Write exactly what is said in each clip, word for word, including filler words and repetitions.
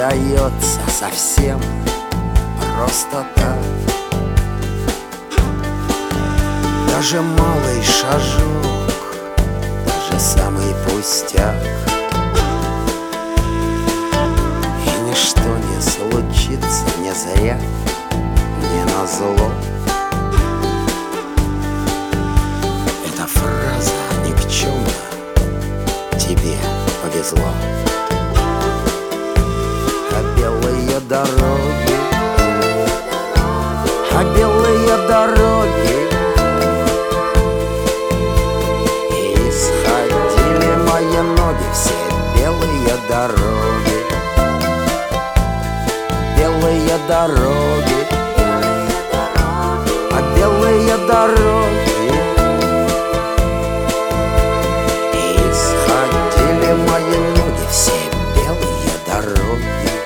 дается совсем просто так. Даже малый шажок, даже самый пустяк, и ничто не случится не зря, не назло. Эта фраза никчемна, тебе повезло. А белые дороги, а белые дороги, и сходили мои ноги, все белые дороги, белые дороги, а белые дороги, и сходили мои ноги, все белые дороги.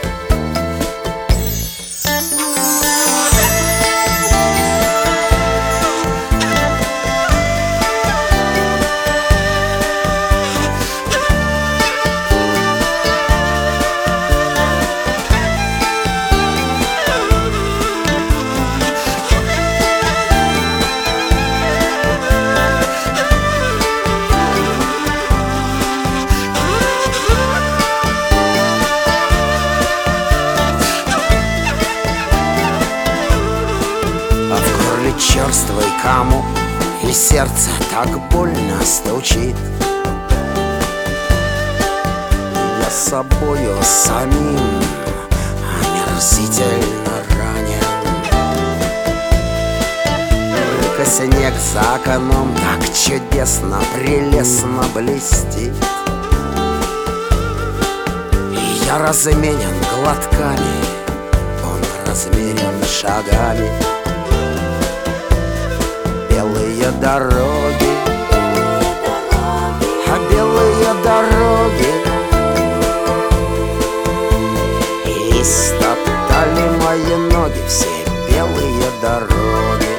Черствый комок, и сердце так больно стучит. Я собою самим омерзительно ранен. Только снег за окном так чудесно, прелестно блестит. И я разменен глотками, он размерен шагами. Белые дороги, а белые дороги, и стоптали мои ноги, все белые дороги,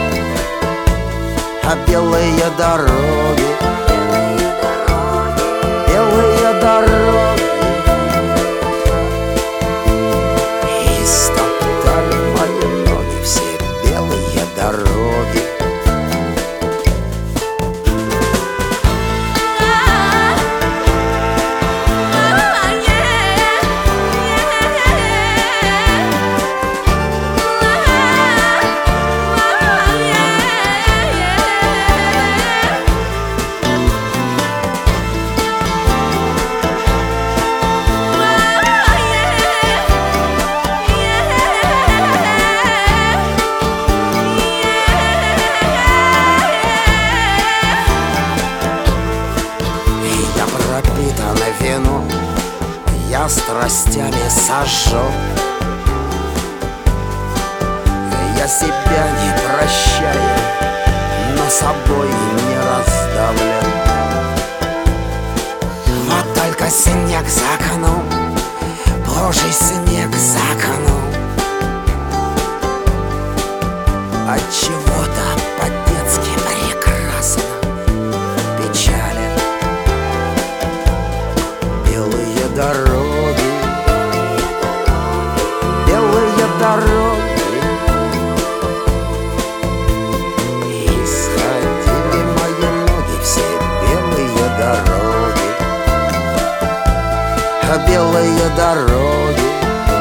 а белые дороги, белые дороги, и стоптали мои ноги, все белые дороги. Пропитанный вином, я страстями сожжен. Я себя не прощаю, но собой не раздавлен. Вот только снег за окном, Божий снег за окном, отчего-то по-детски прекрасно печален. Белые дороги, белые дороги, и сходили мои ноги, все белые дороги, а белые дороги,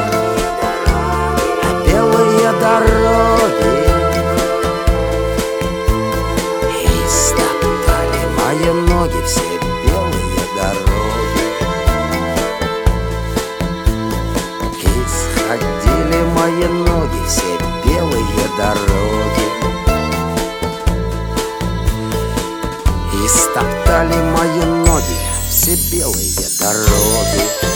а белые дороги, и стоптали мои ноги, все белые дороги. Ходили мои ноги, все белые дороги, и стоптали мои ноги, все белые дороги.